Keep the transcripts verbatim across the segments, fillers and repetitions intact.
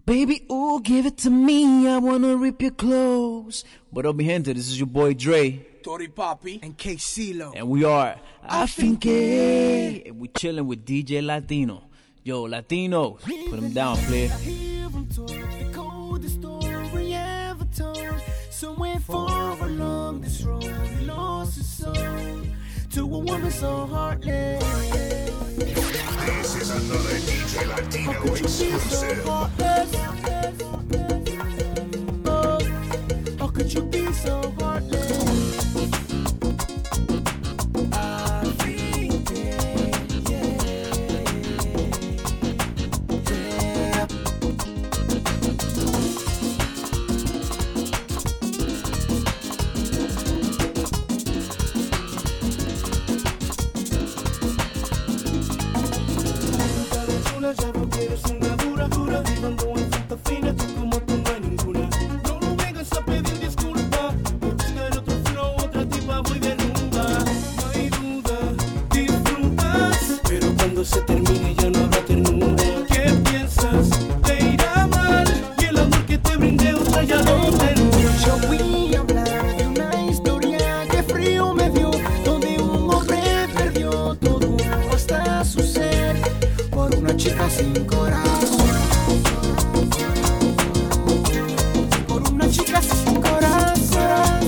Baby, ooh, give it to me. I wanna rip your clothes. What up, mi gente? This is your boy Dre. Tori Papi. And K-Cilo. And we are Afinque. And we chilling with D J Latino. Yo, Latinos, put him down, player. The coldest story ever told. Somewhere far along this road, he lost his soul to a woman so heartless. This is another D J Latino exclusive. Oh, how could you be so heartless? Ya no quieres una dura, dura, vivando en fruta fina, tú como tú no hay ninguna. No me vengas a pedir disculpas, por buscar otro flow, otra tipa voy de rumba. No hay duda, disfrutas, pero cuando se termine ya no habrá ternura. ¿Qué piensas? Te irá mal, y el amor que te brindé otra ya no tendrá. Yo voy a hablar de una historia que frío me dio, donde un hombre perdió todo hasta su ser por una chica sin corazón, por una chica sin corazón,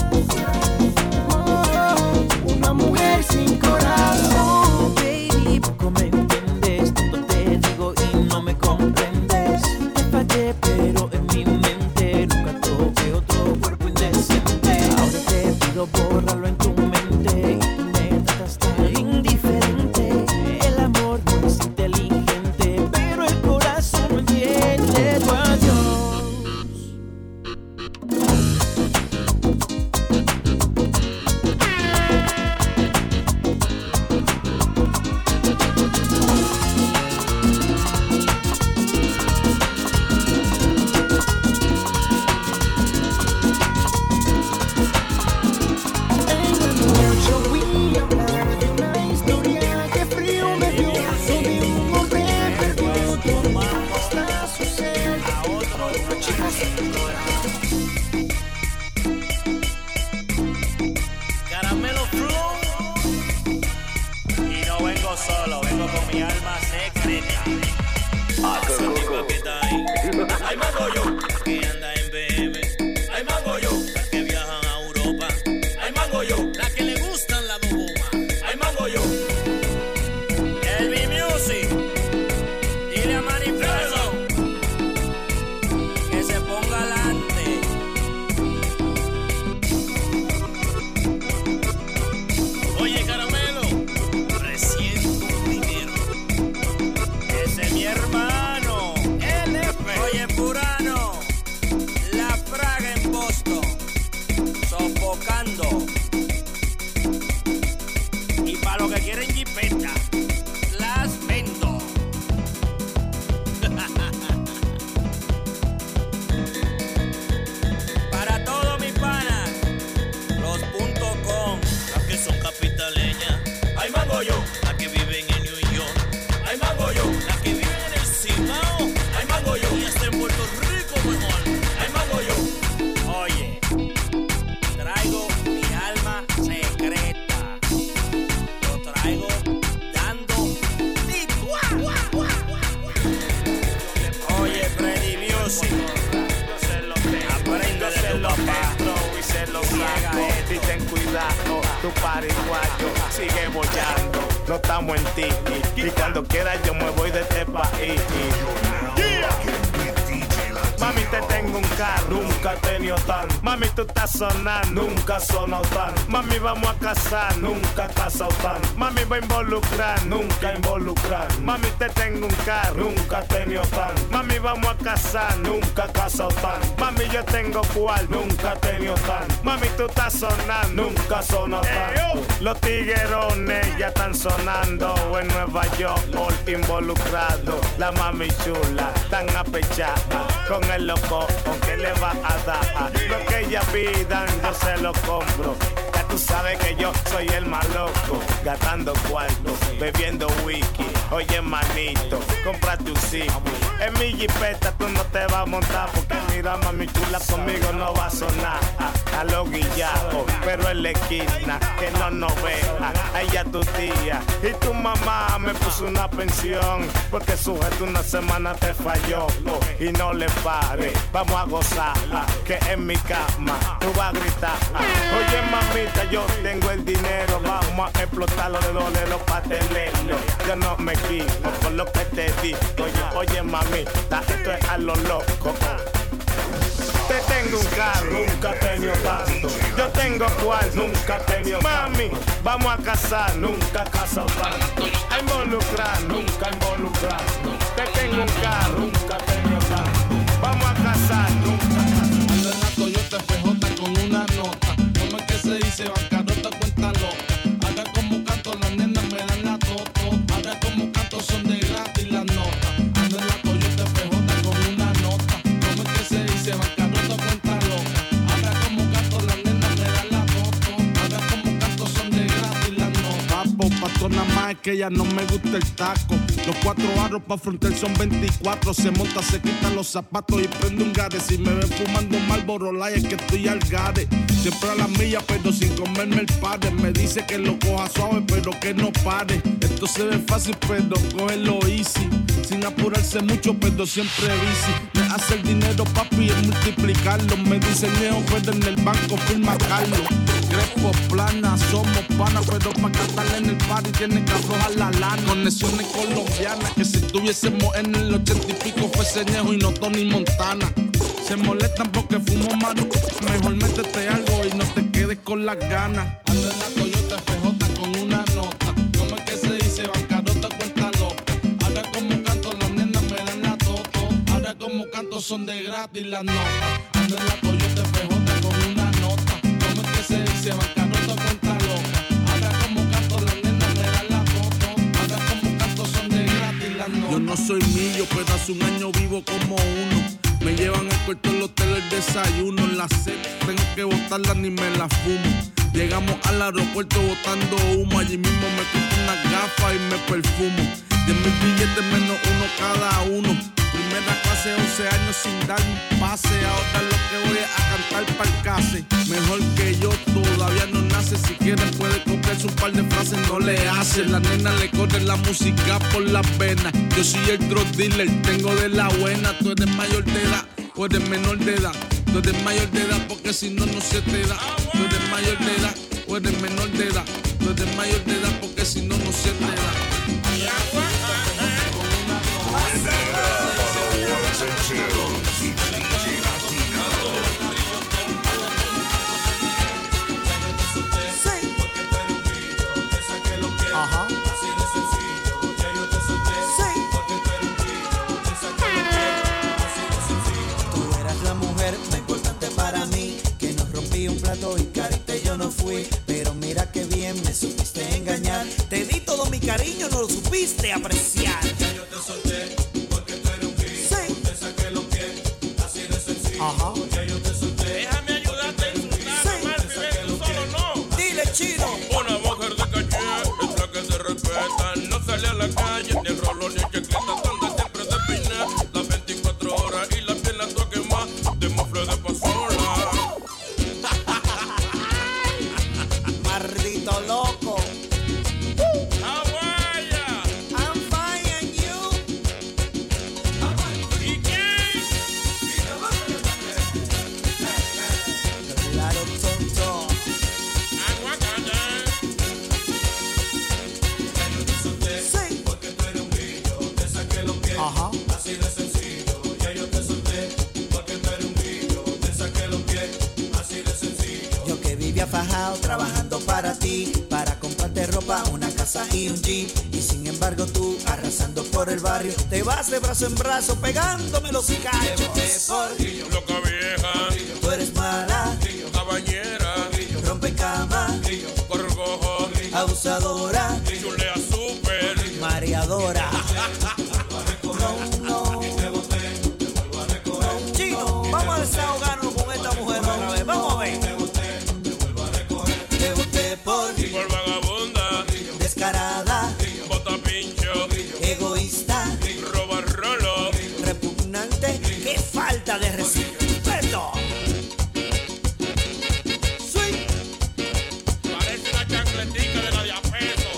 oh, una mujer sin corazón. Baby, poco me entiendes, tanto te digo y no me comprendes. Te fallé, pero en mi mente nunca toqué otro cuerpo indecente. Ahora te pido borrarlo en tu mente y tú me tratas tan indiferente. El amor no es inteligente, pero el corazón no entiende tu adiós. Yo voy a hablar de una historia que frío me dio, donde un hombre perdió todo hasta su ser, por una chica sin corazón. Caramelo Flow. Y no vengo solo, vengo con mi alma secreta. Esa tipa que está ahí. Ay, mango yo. La que anda en B M. Ay, mango yo. La que viajan a Europa. Ay, mango yo. La que le gustan las dos gomas. Ay, mango yo. El B-Music. Dile a Manifiesto que se ponga adelante. Oye, Caramelo, recién con dinero. Ese es mi hermano, L F. Oye, Purano, la Praga en Boston, sofocando. Y para los que quieren jipeta, las vendo. Para todos mis panas, los punto com, las que son capitaleñas. Ay, mango yo. Las que viven en New York. Ay, mango yo. Las que viven en el Cibao. Ay, mango yo. Y hasta en Puerto Rico mejor. Ay, mango yo. Oye, traigo mi alma secreta. Lo traigo dando tituá. Oye, Freddy Music. Aprende de tu papá. Y se lo saco, y ten cuidado, tu pariguayo sigue bollando, no estamos en tiki, y cuando quieras yo me voy de este país. Mami, te tengo un carro, nunca he tenido tan. Mami, tú estás sonando, nunca has sonado tan. Mami, vamos a casar, nunca he casado tan. Mami, voy a involucrar, nunca involucrar. Mami, te tengo un carro, nunca he tenido tan. Mami, vamos a casar, nunca he casado tan. Mami, yo tengo cual, nunca he tenido tan. Mami, tú estás sonando, nunca has sonado tan. Los tiguerones ya están sonando en Nueva York, involucrado. La mami chula, tan apechada, con el loco, ¿con qué le va a dar? Lo que ella pidan, yo se lo compro. Ya tú sabes que yo soy el más loco, gastando cuarto, bebiendo whisky. Oye, manito, cómprate un zipi. En mi jipeta tú no te vas a montar, porque mira, mami chula, conmigo no va a sonar. A, a los guillajos, pero en la esquina, que no nos vea. A ella tu tía y tu mamá me puso una pensión, porque sujeto una semana te falló. Y no le pare, vamos a gozarla, que en mi cama tú vas a gritar. Oye, mamita, yo tengo el dinero, vamos a explotarlo de donde los pasteleros. Yo no me quito por lo que te di. Oye, oye, mamita, esto es a lo loco. Te tengo un carro, nunca he tenido tanto. Yo tengo cual, nunca he tenido tanto. Mami, vamos a casar, nunca he casado tanto. A involucrar, nunca involucrar. Te tengo un carro, nunca he tenido tanto. Vamos a casar, nunca casar. Ando en la Toyota F J con una nota. Como es que se dice bancarrota, cuenta loca. Haga como canto, las nenas me dan la toto. Haga como canto, son de gratis las notas. Ando en la Toyota F J con una nota. Como es que se dice bancarrota, cuenta loca. Haga como canto, las nenas me dan la toto. Haga como canto, son de gratis las notas. Papo, pato nada más es que ya no me gusta el taco. Los cuatro aros pa' frontear son veinticuatro. Se monta, se quita los zapatos y prende un gare. Si me ven fumando Marlboro Light es que estoy al gare. Siempre a la milla, pero sin comerme el padre. Me dice que lo coja suave, pero que no pare. Esto se ve fácil, pero cógelo easy. Sin apurarse mucho, pero siempre bici. Me hace el dinero, papi, es multiplicarlo. Me dice Neo, pero en el banco firma Carlos. Crespo, plana, somos panas, pero pa' cantarle en el party tiene que aflojar la lana. Conexiones colombianas, que si tuviésemos en el ochenta y pico fuese Ñejo y no Tony Montana. Se molestan porque fumo mano, mejor métete algo y no te quedes con las ganas. Ando en la Toyota F J con una nota. ¿Cómo es que se dice bancarrota, cuenta loca? Ahora como canto, las nenas me dan la toto. Ahora como canto, son de gratis las notas. Ando en la Toyota F J con una nota. ¿Cómo es que se dice bancarrota, cuenta loca? Ahora como canto, las nenas me dan la toto. Ahora como canto, son de gratis las notas. Yo no soy millo, pero hace un año vivo como uno. Me llevan al cuarto del hotel el desayuno. En la sed tengo que botarla ni me la fumo. Llegamos al aeropuerto botando humo. Allí mismo me quito unas gafas y me perfumo. Diez mil billetes menos uno cada uno. Primera clase, once años sin dar un pase. Ahora lo que voy es a cantar pa'l case. Mejor que yo todavía no nace. Si quieren puede copiarse un par de frases, no le hace. La nena le corre la música por las venas. Yo soy el drug dealer, tengo de la buena. Tú eres mayor de edad o eres menor de edad. Tú eres mayor de edad porque si no, no se te da. Tú eres mayor de edad o eres menor de edad. Tú eres mayor de edad porque si no, no se te da. Ajá. Tú eras la mujer más importante para mí, que nos rompí un plato y carité yo no fui. Pero mira que bien me supiste engañar. Te di todo mi cariño, no lo supiste apreciar. Ya yo te solté porque tú eres un gris. Sí. Te saqué los pies, así de sencillo. Ajá. Ya yo te solté. Déjame ayudarte a insultar, Sí. más vive tú solo no. Dile, chino. Una mujer de caché es la que se respeta. No sale a la calle, ni el rolo ni el checleta. Anda siempre de peinar las veinticuatro horas y la piel la toque más de mofle de pasola. Maldito loco. ¡Aguaya! I'm fine and you. ¿Y quién? Claro, tonto. Aguacate. Sí. Porque tú eres un grillo, te saqué los pies. Ajá. Así de sencillo. Ya yo te solté porque tú eres un grillo, te saqué los pies. Así de sencillo. Yo que vivía fajado trabajando para ti, para comprarte ropa, una casa y un jeep. Y sin embargo tú, arrasando por el barrio, te vas de brazo en brazo pegándome los cachos. Por Loca vieja, tú eres mala, cabañera, rompe cama, gorgojo, abusadora, chulea súper. mareadora. No, no. Chino, vamos a desahogarnos con esta mujer otra vez. Vamos a ver. Te boté. falta de respeto. Sweet. Parece una chancletica de la de a peso.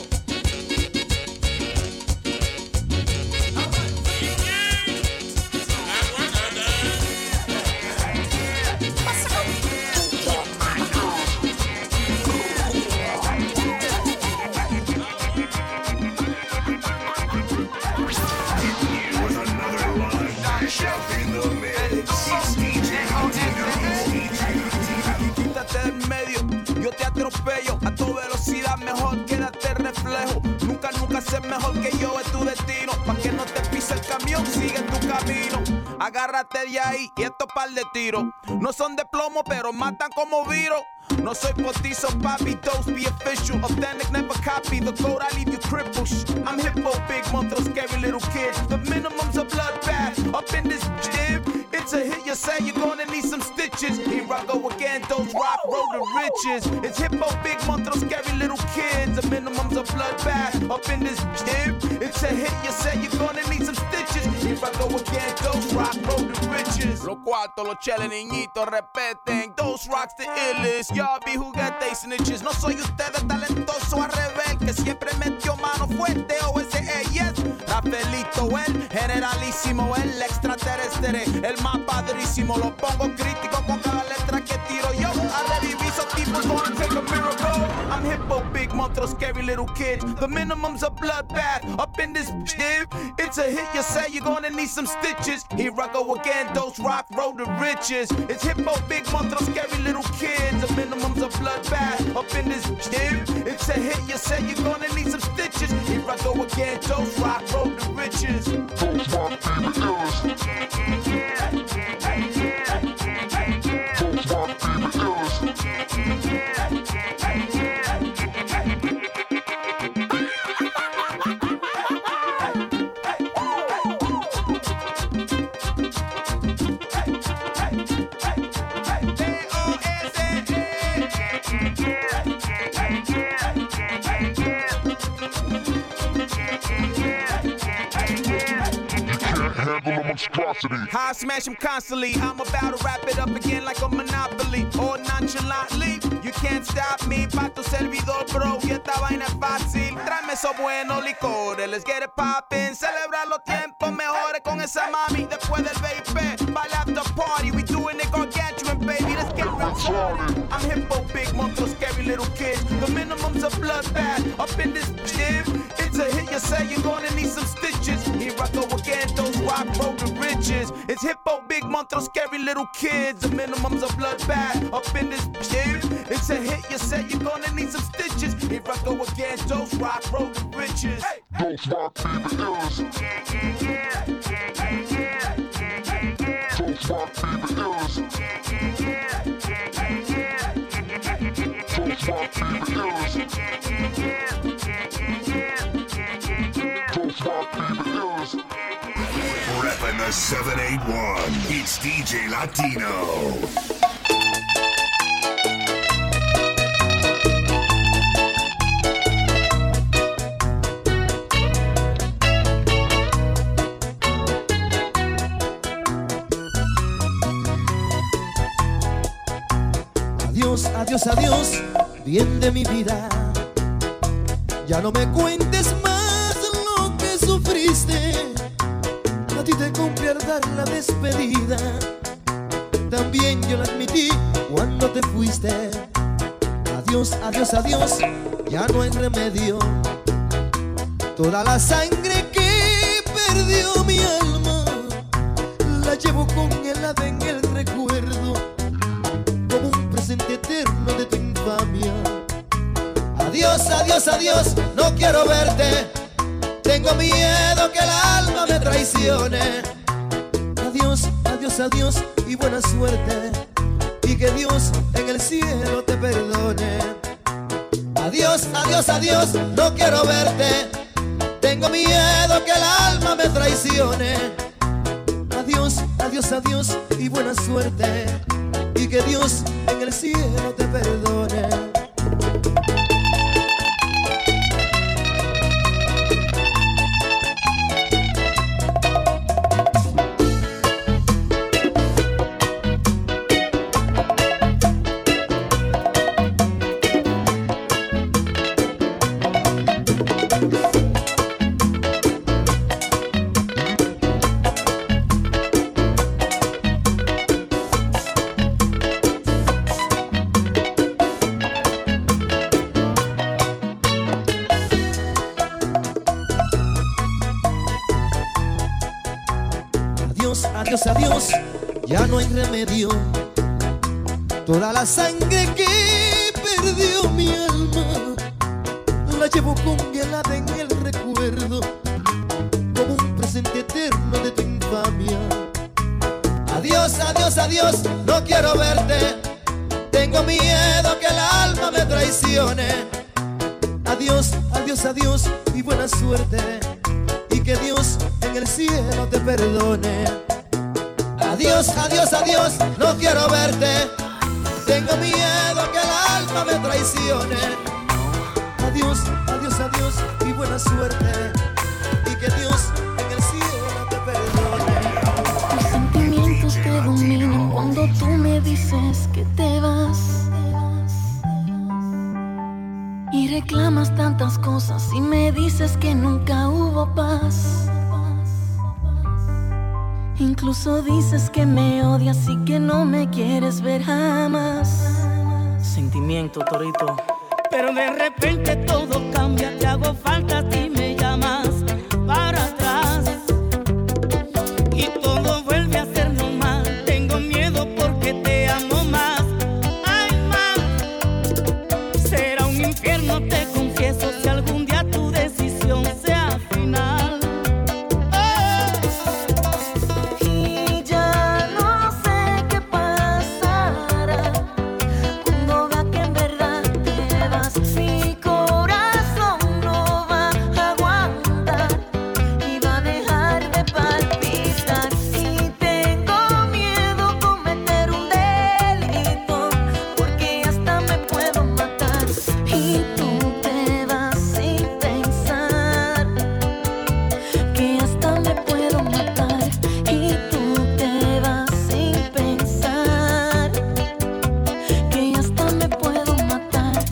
With another line mashup in the mix. It's D J Latino. Quítate del medio, yo te atropello a tu velocidad, mejor quédate reflejo. Nunca, nunca sé mejor que yo es tu destino. Pa' que no te pise el camión, sigue tu camino. Agárrate de ahí y estos par de tiros no son de plomo, pero matan como viro. No soy postizo, papi, toast, be official. Authentic, never copy. The code, I leave you crippled. Shh, I'm hippo, big monster, scary little kid. The minimum's a bloodbath. Up in this jib, it's a hit. You say you're gonna need some stitches. Here I go again, those rock road to riches. It's hippo, big monster, scary little kids. The minimum's a bloodbath. Up in this jib, it's a hit. You say you're gonna need some stitches. Here I go again, those rock road to riches. Los cuartos, los cheles, niñitos, respeten. Those rocks the illest. Y'all be juguetes, snitches. No soy ustedes talentoso al revés, que siempre metió mano fuerte. O ese yes. Rafaelito, el generalísimo, el extraterrestre, el más padrísimo. Lo pongo crítico con cada letra que tiro yo. I revivir so people gonna take a miracle. I'm hippo, big monster, scary little kid. The minimum's a bloodbath. Up in this shit, it's a hit. You say you're gonna need some stitches. Here I go again, those rock road to riches. It's hippo, big monster, scary little kids. The minimum's a bloodbath. Up in this shit, it's a hit. You say you're gonna need some stitches. Here I go again, those rock road to riches. Those rock baby illest. Those rock baby How I smash them constantly. I'm about to wrap it up again like a monopoly. Or nonchalantly, you can't stop me. Pa' tu servidor, bro, y esta vaina es fácil. Tráeme esos buenos licores, let's get it poppin'. Celebrar los tiempos mejores con esa mami. Después del baby, ball after party. We doing it gargantuan, baby, let's get retarded. I'm hippo, big monster, scary little kid. The minimum's a bloodbath. Up in this gym, it's a hit. You say you're gonna need some stitches. Here I go again, those rock road to riches. It's hippo, big monster, scary little kids. The minimum's a bloodbath. Up in this gym, it's a hit. You say you're gonna need some stitches. Here I go again, those rock road to riches. Hey. Those rock baby illest. Yeah, yeah, yeah, yeah, yeah, yeah, yeah, yeah. Those rock baby illest. Yeah, yeah, yeah, yeah, yeah, yeah, yeah, yeah. Those rock baby illest. Yeah, yeah, yeah, yeah, yeah, yeah, yeah. Those rock baby illest. Reppin' the seven eight one. It's D J Latino. Adiós, adiós, adiós, bien de mi vida. Ya no me cuentes más lo que sufriste. A ti te compré al dar la despedida. También yo la admití cuando te fuiste. Adiós, adiós, adiós, ya no hay remedio. Toda la sangre que perdió mi alma la llevo congelada en el recuerdo, como un presente eterno de tu infamia. Adiós, adiós, adiós, no quiero verte. Tengo miedo que el alma me traicione. Adiós, adiós, adiós y buena suerte. Y que Dios en el cielo te perdone. Adiós, adiós, adiós, no quiero verte. Tengo miedo que el alma me traicione. Adiós, adiós, adiós y buena suerte. Y que Dios en el cielo te perdone. Adiós, adiós, adiós, ya no hay remedio. Toda la sangre que perdió mi alma la llevo congelada en el recuerdo, como un presente eterno de tu infamia. Adiós, adiós, adiós, no quiero verte. Tengo miedo que el alma me traicione. Adiós, adiós, adiós y buena suerte. Y que Dios en el cielo te perdone. Adiós, adiós, adiós, no quiero verte. Tengo miedo que el alma me traicione. Adiós, adiós, adiós y buena suerte. Y que Dios en el cielo te perdone. Mis sentimientos te dominan cuando tú me dices que te vas. Y reclamas tantas cosas y me dices que nunca hubo paz. Incluso dices que me odias y que no me quieres ver jamás. Sentimiento, Torito. Pero de repente todo cambia, te hago falta, a ti me llamas para atrás. Y todo vuelve a ser normal, tengo miedo porque te amo más. Ay, más, será un infierno, te confieso, si algún día tu decisión sea final. Y ya no sé qué pasará cuando vea que en verdad te vas. Mi corazón no va a aguantar y va a dejar de palpitar. Y tengo miedo cometer un delito porque hasta me puedo matar. Y tú te vas sin pensar que hasta me puedo matar. Y tú te vas sin pensar que hasta me puedo matar.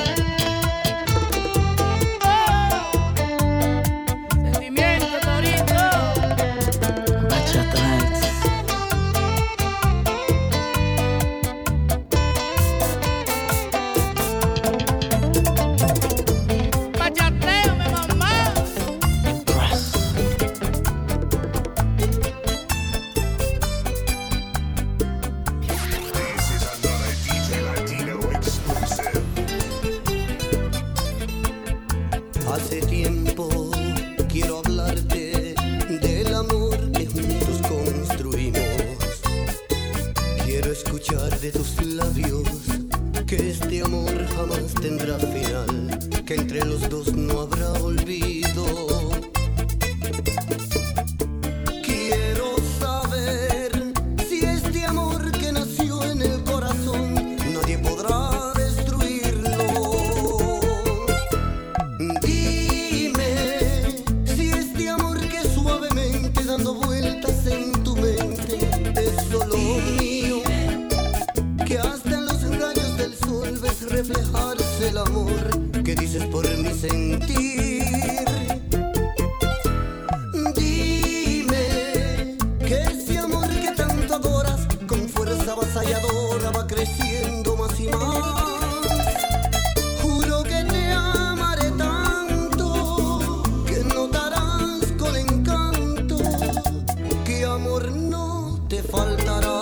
Sentimiento, Torito. Bachata Nights. Bachateame, mamá. Brass. Hace tiempo quiero hablarte del amor que juntos construimos. Quiero escuchar de tus labios que este amor jamás tendrá final, que entre los dos no habrá olvido. Quiero saber si este amor que nació en el corazón nadie podrá destruirlo. Dime si este amor que suavemente dando vueltas en tu mente es solo mío, que hasta en los rayos del sol ves reflejarse el amor que dices por mi sentir. Dime que ese amor que tanto adoras con fuerza avasalladora va creciendo más y más. Juro que te amaré tanto que notarás con encanto que amor no te faltará.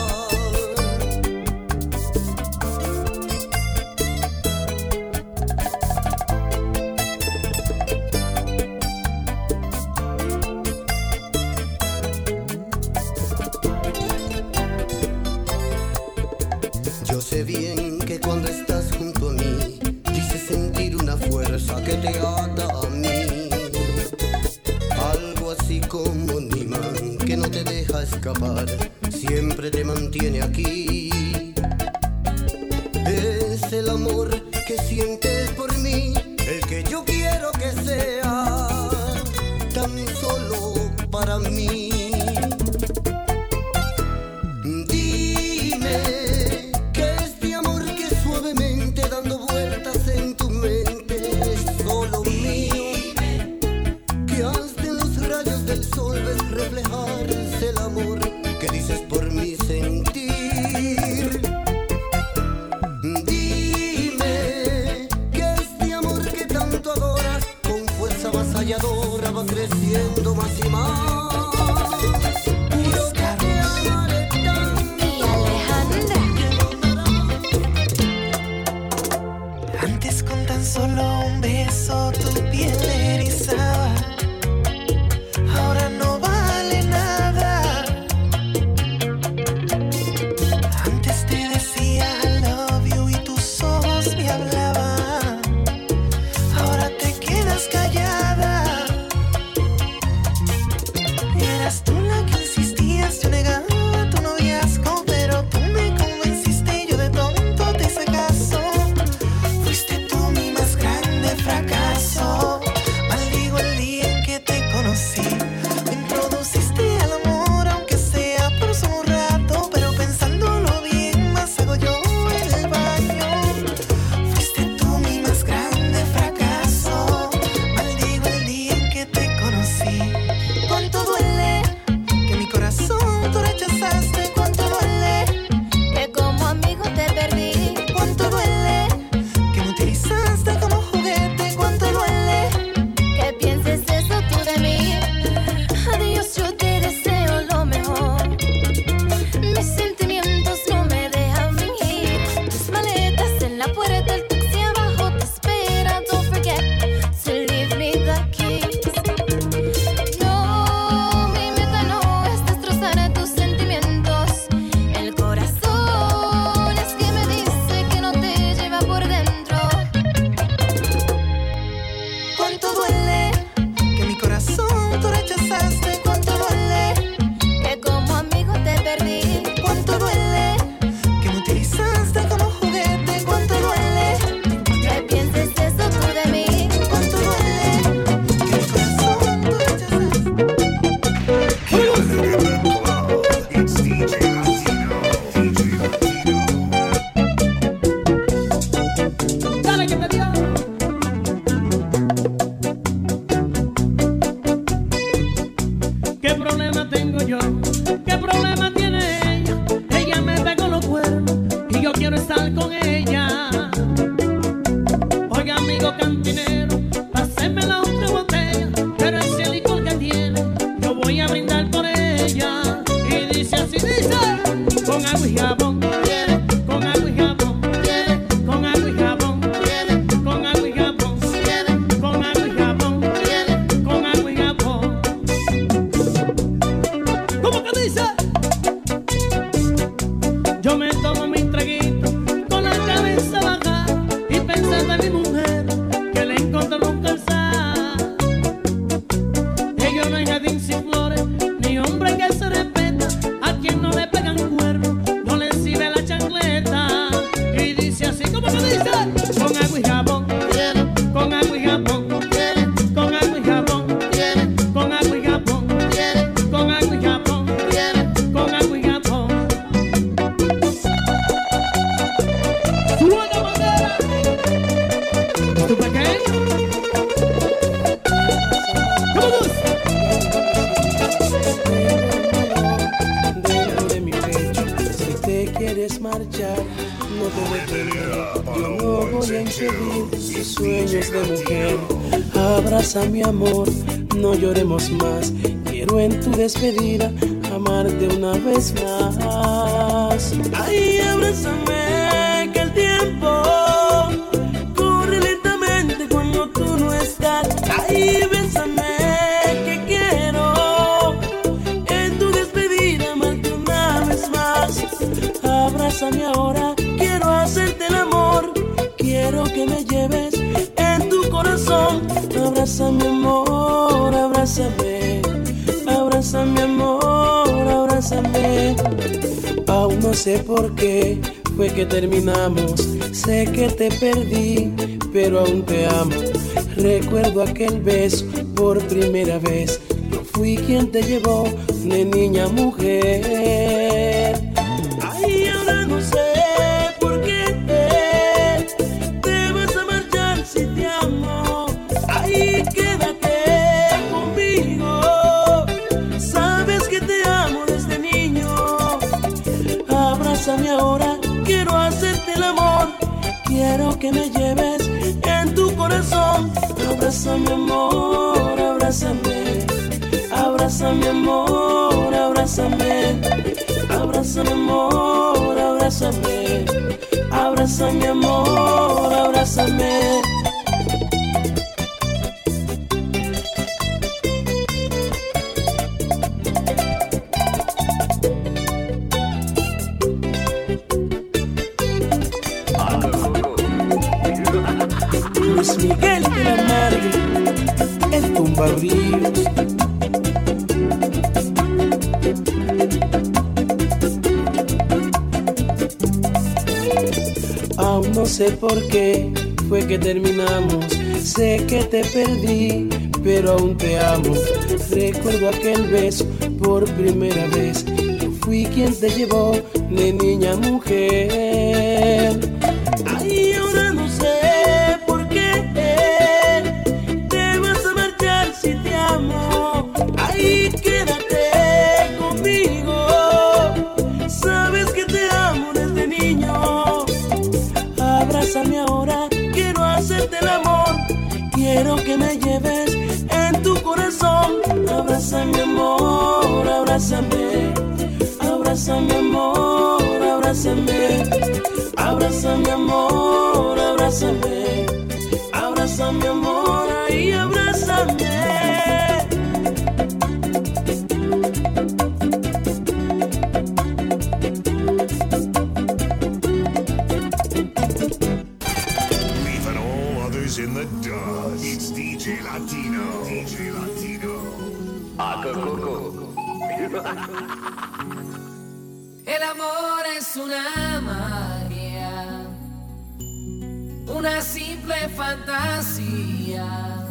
Yo sé bien que cuando estás junto a mí dices sentir una fuerza que te ata a mí, algo así como un imán que no te deja escapar, siempre te mantiene aquí. Es el amor que sientes por mí, el que yo quiero que sea tan solo para mí. Dime que este amor que suavemente dando vueltas en tu mente es solo mío, que hasta en los rayos del sol ves reflejarse el amor que dices por mi sentir. ¿Qué problema tiene ella? Ella me pegó los cuernos y yo quiero estar con ella. Oiga, amigo cantinero, páseme la otra botella, pero ese licor que tiene, yo voy a brindar por ella. Y dice así, dice, con agua y jabón, quiere, con agua y jabón, quiere, con agua y jabón, quiere, con agua y jabón, quiere, con agua y jabón, quiere, con agua y jabón. ¿Cómo que dice? Yo me tomo mi traguito con la cabeza baja y pensando en mi mujer que le encontró un calzar. Ellos no hay jardín sin flores, ni hombre que se respeta, a quien no le pegan cuernos, no le sirve la chancleta. Y dice así, ¿cómo que dice? Con agua y jabón, quiere, con agua y jabón, quiere, con agua y jabón, quiere, con agua y jabón, quiere, con agua y jabón, quiere, con agua y jabón. Suena bandera, tu pequeño. ¿Cómo gusta? Dentro de mi pecho, si te quieres marchar, no te detengo. Yo no voy a impedir tus sueños de mujer. Abraza mi amor, no lloremos más. Quiero en tu despedida amarte una vez más. Ay, abrázame, que el tiempo corre lentamente cuando tú no estás. Ay, bésame, que quiero en tu despedida amarte una vez más. Abrázame ahora, quiero hacerte el amor. Quiero que me lleves en tu corazón. Abrázame, amor, abrázame. Abrázame, amor, abrázame. Aún no sé por qué fue que terminamos. Sé que te perdí, pero aún te amo. Recuerdo aquel beso por primera vez. Yo fui quien te llevó de niña a mujer. Ay, ahora no sé por qué te vas a marchar si te amo. Ay, quédate conmigo. Sabes que te amo desde niño. Abrázame ahora, quiero hacerte el amor. Quiero que me lleves en tu corazón. Abrázame, amor, abrázame. Abrázame, amor, abrázame. Abrázame, amor, abrázame. Abrázame, amor, abrázame. Luis Miguel de la Margue, el tumbarríos. Aún no sé por qué fue que terminamos. Sé que te perdí, pero aún te amo. Recuerdo aquel beso por primera vez. Yo fui quien te llevó de niña a mujer. Ay, ahora no sé por qué te vas a marchar si te amo. Ay, quédate conmigo. Sabes que te amo desde niño. Abrázame ahora, quiero hacerte el amor. Quiero que me lleves en tu corazón. Abrázame, amor, abrázame. Abrázame, amor, abrázame. Abrázame, amor, abrázame. Abrázame, amor, ahí abrázame. Leaving all others in the dust. It's D J Latino. D J Latino. Acapulco. El amor es una magia, una simple fantasía.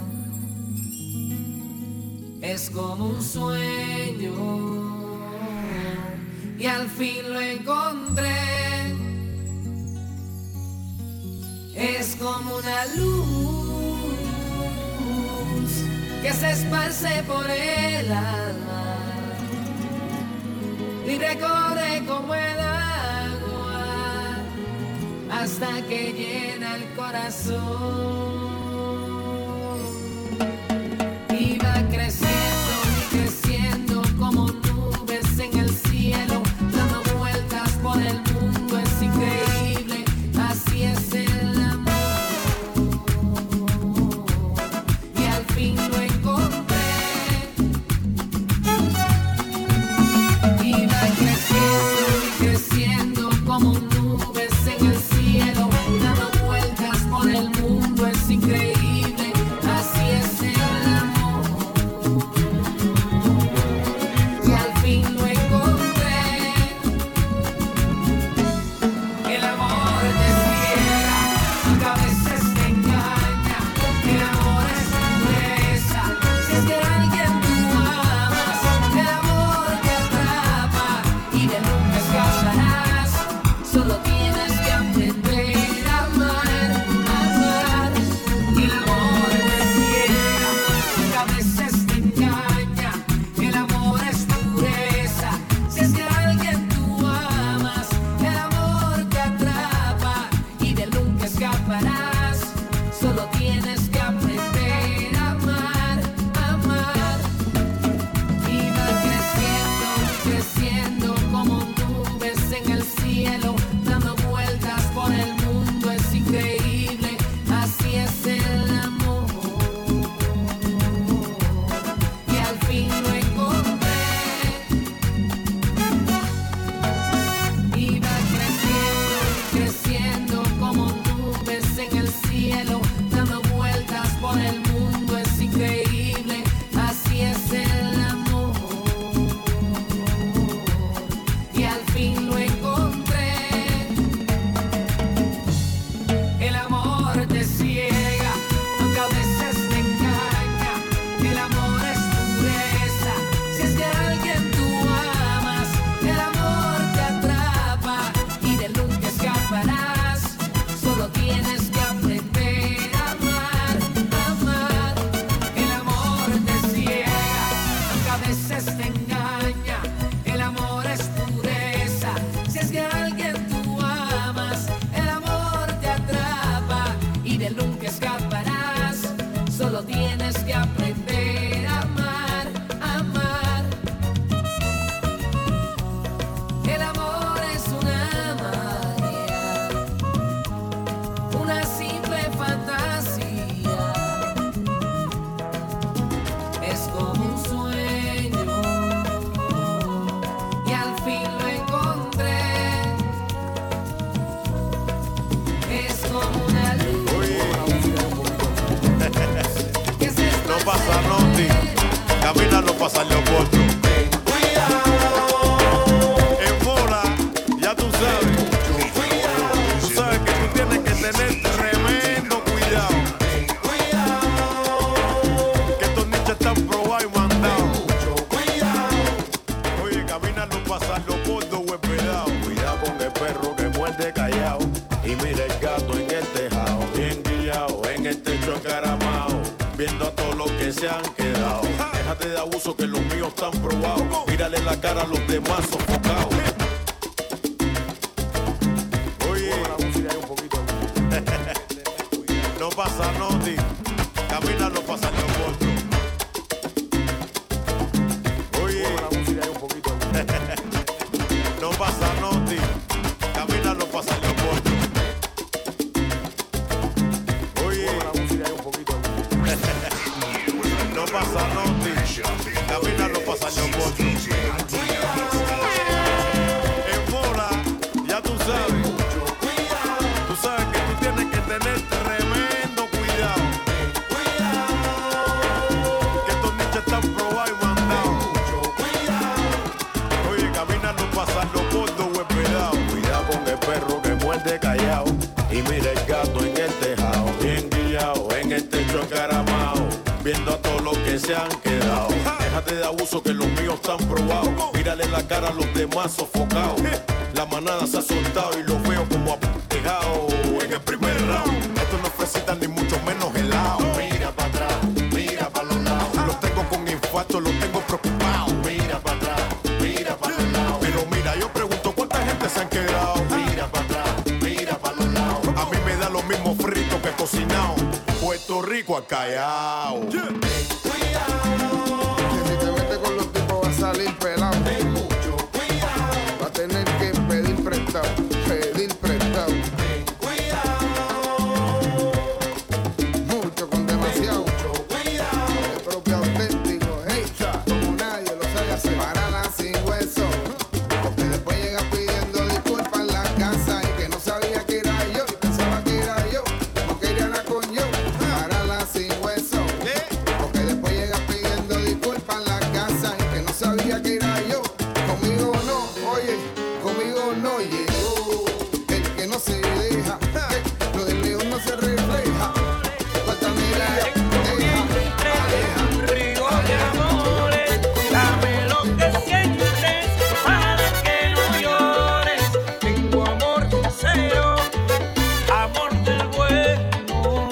Es como un sueño y al fin lo encontré. Es como una luz que se esparce por el alma libre corre como el agua hasta que llena el corazón. Y va creciendo y creciendo como nubes en el cielo, dando vueltas por el mundo, es increíble, así es el amor. Y al fin lo encontré. Y va creciendo y creciendo como nubes en el cielo, dando vueltas por el mundo, es increíble, así es el amor. Y al fin lo encontré. El amor te ciega, aunque a veces te engaña. El amor es pureza, si es que alguien tú amas. El amor te atrapa y de nunca escaparás. Solo tienes que aprender a amar, a amar. Y el amor te ciega, aunque a veces te engaña. El amor es pureza, si es que alguien tú amas. El amor te atrapa y de nunca escaparás. Solo tienes que aprender a amar, a amar. Y va creciendo, creciendo como nubes en el cielo, dando vueltas por el mundo, es increíble, así es el amor. Y al fin lo encontré. Y va creciendo, creciendo como nubes en el cielo, dando vueltas por el mundo, es increíble, así es el amor. Y al fin lo encontré. El amor te ciega, aunque a veces te engaña. El amor es pureza, si es que alguien tú amas. El amor te atrapa y de nunca escaparás. Solo tienes que aprender a amar, a amar. El amor te ciega, aunque a veces te engaña. El amor es pureza, si es que alguien tú amas. El amor te atrapa y de nunca escaparás. Solo tienes que aprender a amar, a amar. El amor es una magia, una simple fantasía. Es como un sueño y al fin lo encontré. Es como una luz que se No pasa noti, camina no pasa Leopoldo. En bola, ya tú sabes. Tú sabes que tú tienes que tener tremendo cuidado. Que estos nichos están probados y mandados. Oye, camina no pasa Leopoldo o empedado. Cuidado con el perro que muerde callado. Y mira el gato en el tejado, bien guiado, en el techo encaramado, viendo a todos los que se han quedado. Déjate de abuso que los míos están probados. Mírale la cara a los demás sofocados. Oye, no pasa noti, camina no pasa Leopoldo. Oye, no pasa noti, camina no pasa Leopoldo. Oye, no pasa noti, camina no pasa Leopoldo. En bola, ya tú sabes. Tú sabes que tú tienes que tener tremendo cuidado. Que estos nichos están probados y mandados. Oye, camina no pasa Leopoldo o empedado. Cuidado con el perro que muerde callado. Y mira el gato en el tejado, bien guiado, en el techo encaramado, viendo a todos los que se han quedado. Déjate de abuso que los míos están probados. Mírale la cara a los demás sofocados. La manada se ha soltado y los veo como apegado en el primer round. Esto no es fresita ni mucho menos helado. Mira para atrás, mira para los lados. Los tengo con infarto, los tengo preocupados. Mira para atrás, mira para los lados. Pero boricua callao. Que si te metes con los tipos va a salir pelado. Ten mucho cuidado. Va a tener que pedir prestado, pedir prestado. Ten cuidado. Mucho con demasiado. Mucho cuidado. El propio auténtico, hey, como nadie lo sabe hacer. Parala sin hueso. Porque después llegas pidiendo disculpas en la casa y que no sabía que era yo y pensaba que era yo. No quería nada con yo. Parala sin hueso. Porque después llegas pidiendo disculpas en la casa y que no sabía que era yo. Conmigo no, oye, conmigo no llegó. El que no se deja, eh, lo del león no se refleja. Guatanería, deja, aleja. Rigor de amores, dame lo que sientes para que no llores. Tengo amor sincero, amor del bueno,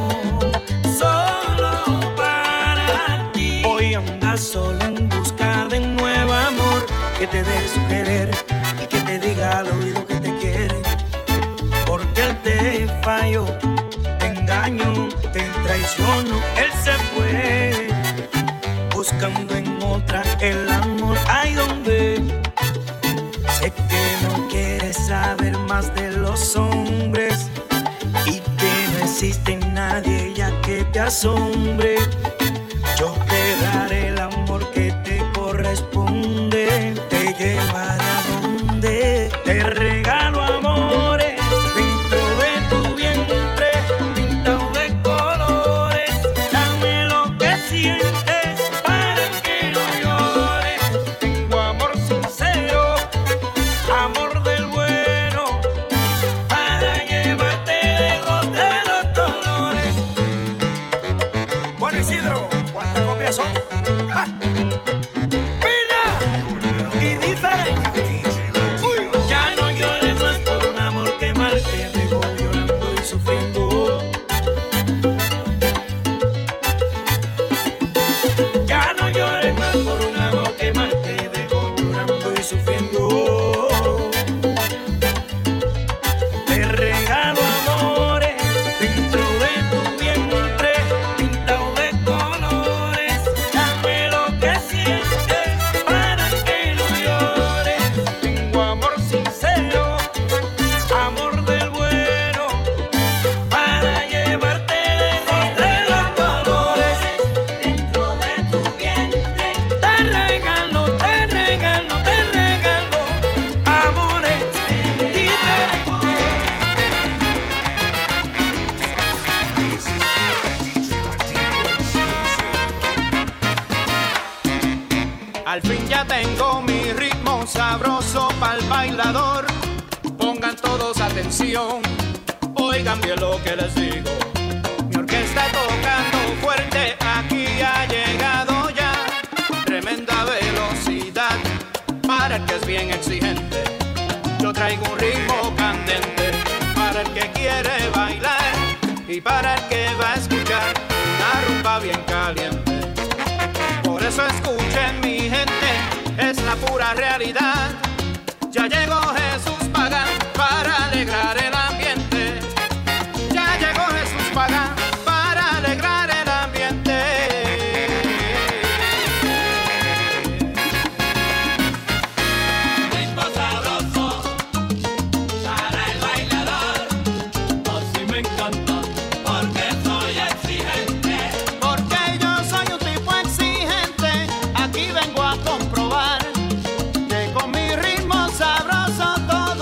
solo para ti. Hoy andas solo en busca de un nuevo amor que te dé su querer y que te diga al oído que te quiere. Porque él te falló, te engañó, te traicionó, él se fue buscando en otra el amor. Ay, donde sé que no quieres saber más de los hombres y que no existe nadie ya que te asombre. Yo te daré el amor que te corresponde, te llevaré a donde te regalo amores dentro de tu vientre, pintado de colores. Dame lo que sientes para que no llores. Tengo amor sincero, amor del bueno, para llevarte lejos de los dolores. Juan Isidro, ¿cuántas copias son? ¡Ah! ¡Mira! Y diferente. Uy, ya no llores más por un amor que mal te dejó llorando y sufriendo. Ya no llores más por un amor que mal te dejó llorando y sufriendo. Te regalo amores dentro de tu vientre, pintado de colores. Dame lo que sientes para que no llores. Tengo amor sincero, amor del bueno, para llevarte lejos de los dolores. Dentro de tu vientre te regalo, te regalo, te regalo amores diferentes. Al fin ya tengo mi ritmo sabroso pa'l bailador. Pongan todos atención, oigan bien lo que les digo. Mi orquesta tocando fuerte, aquí ha llegado ya. Tremenda velocidad para el que es bien exigente. Yo traigo un ritmo candente para el que quiere bailar y para el que va a escuchar una rumba bien caliente. Por eso escuchen mi gente, es la pura realidad. Ya llegó Jesús Pagán para alegrar el ambiente. Ya llegó Jesús Pagán para alegrar el ambiente. Ritmo sabroso para el bailador. Así me encanta porque soy exigente. Porque yo soy un tipo exigente, aquí vengo a comprobar que con mi ritmo sabroso todo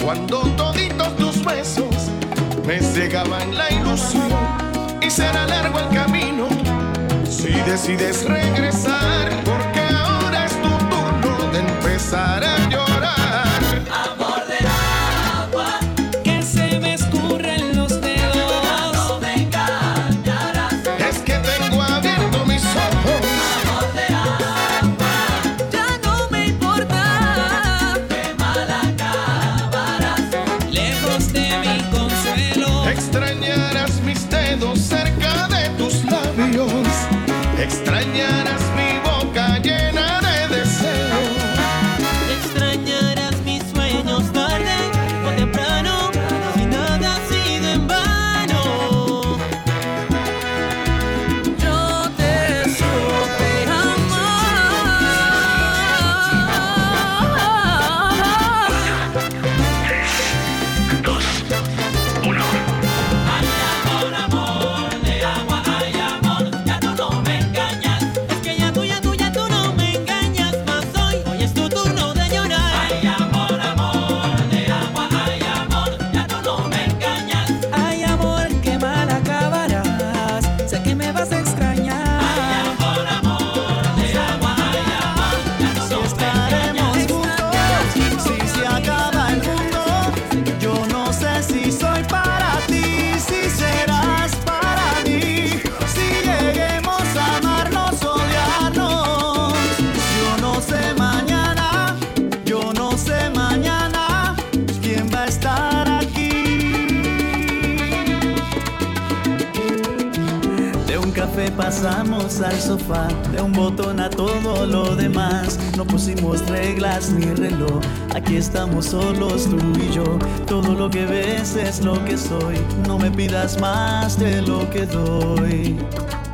cuando toditos tus besos me cegaban la ilusión y será largo el camino si decides regresar, porque ahora es tu turno de empezar a llorar. Amor del agua, que se me escurren los dedos. no me engañarás. Es que tengo abierto mis ojos. Amor del agua, Ya no me importa, qué mal acabarás. lejos de mi consuelo. Extrañarás mis dedos cerca de tus labios. Extrañarás mi boca llena de deseo. Extrañarás mis sueños tarde o temprano, si nada ha sido en vano. Yo te supe Ay, amor, amor de agua, ay, amor, ya tú no me engañas. Es que ya tú, ya tú, ya tú no me engañas más hoy. Hoy es tu turno de llorar. Ay, amor, amor de agua, ay, amor, ya tú no me engañas. Ay, amor, qué mal acabarás. Sé que me vas a extrañar. Ay, amor, amor de agua, ay, amor, ya tú no me engañas. Estaremos juntos si se acaba el mundo. Yo no sé si soy para ti, si serás para mí. Si lleguemos a amarnos, odiarnos. Yo no sé mañana, yo no sé mañana quién va a estar aquí. De un café pasamos al sofá, de un botón a todo lo demás. No pusimos reglas ni reloj, aquí estamos solos tú y yo. Todo lo que ves es lo que soy, no me pidas más de lo que doy.